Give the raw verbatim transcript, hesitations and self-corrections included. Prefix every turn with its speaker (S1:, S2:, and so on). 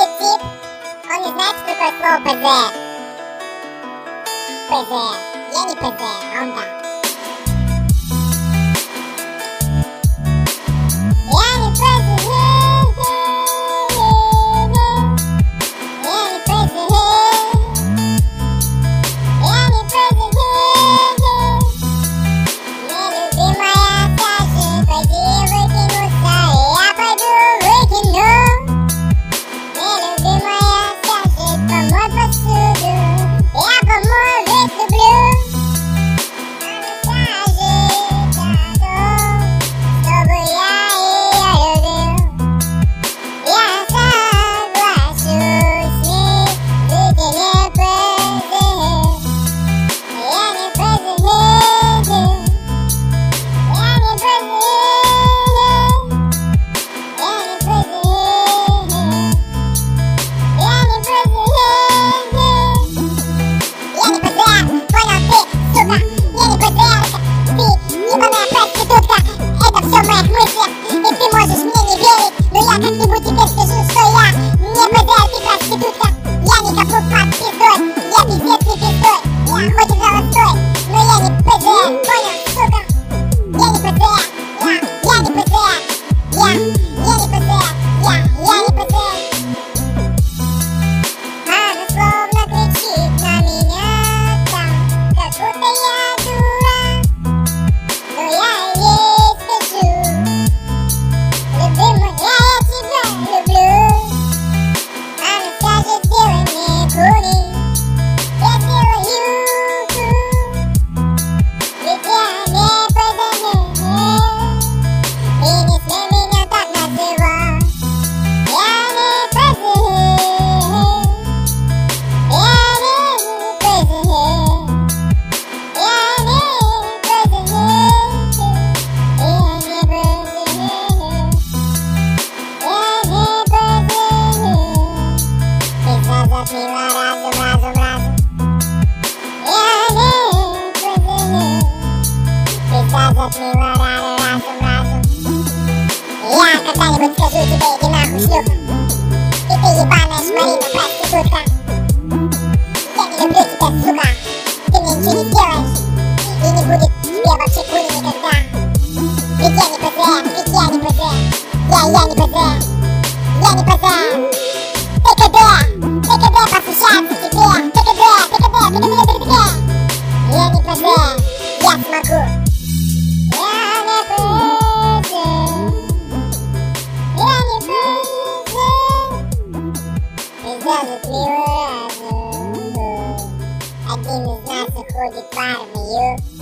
S1: будет тип, он не знает, что такое слово ПЗ. ПЗ. Я не ПЗ, а он да. Я не ПЗ. Как-нибудь теперь скажу, что я не ПЗ, ты проститутка. Я не каплю под пиздой, я пиздец не пиздой. Я хоть и холостой, но я не ПЗ, понял, сука? Я не ПЗ, я, я не ПЗ, я, я не ПЗ, я, я не ПЗ. Она словно кричит на меня так, как будто я дура. Но я ей скажу, любимая, затмила разум, разум, разум. Я не ПЗ. Пизда затмила разум, разум, разум. Я когда-нибудь скажу тебе, иди нахуй, шлюха. И ты ебаная шмарина, проститутка. Я не люблю тебя, сука. Ты мне ничего не сделаешь. И не будет тебе вообще хули никогда. Ведь я не ПЗ, ведь я не ПЗ. Я, я не ПЗ. Я не ПЗ. ТКД! ТКД посвящается тебе! ТКД! ТКД! ТКД! ТКД! Я не ПЗ! Я смогу! Я не ПЗ! Я не ПЗ! Пизда затмила разум. Один из нас уходит в армию.